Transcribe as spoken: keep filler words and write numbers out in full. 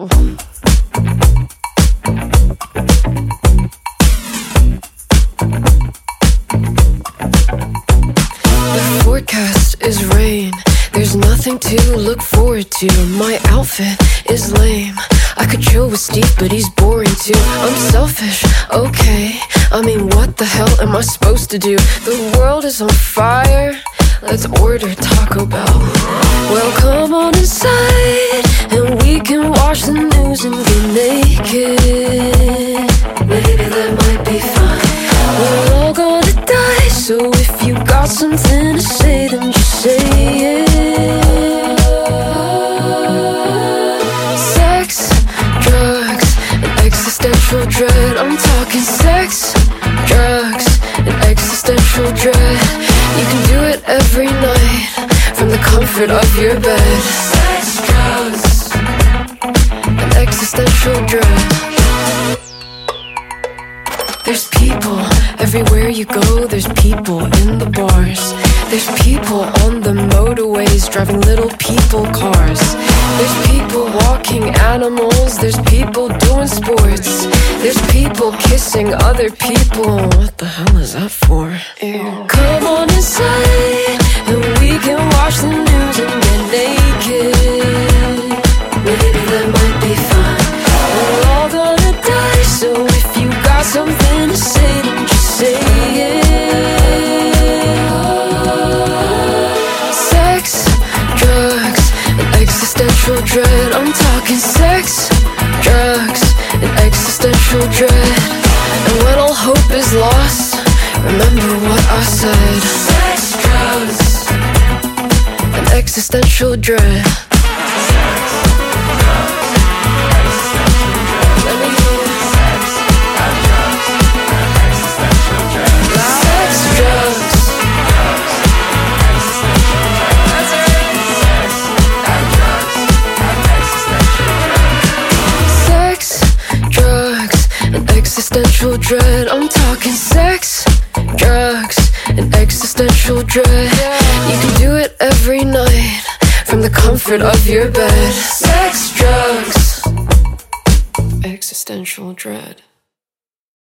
Oh. The forecast is rain. There's nothing to look forward to. My outfit is lame. I could chill with Steve, but he's boring too. I'm selfish, okay. I mean, what the hell am I supposed to do? The world is on fire. Let's order Taco Bell. Well, come on inside, and we can watch the news and get naked. Maybe that might be fun. We're all gonna die, so if you got something to say, then just say it. Sex, drugs, and existential dread. I'm talking sex, drugs, and existential dread. You can do it every night from the comfort of your bed. Sex, drugs, and existential dread. There's people everywhere you go. There's people in the bars. There's people on the motorways driving little people cars. There's people walking animals. There's people doing sports. There's people kissing other people. What the hell is that for? Ew. Come on inside, and we can watch the news and get naked. Maybe that might be fun. We're all gonna die, so if you got something to say, then just say it. Sex, drugs, and existential dread. I'm talking sex, drugs, and existential dread. And when all hope is lost, remember what I said. Sex, drugs, and existential dread. Existential dread. I'm talking sex, drugs, and existential dread. You can do it every night from the comfort of your bed. Sex, drugs, existential dread.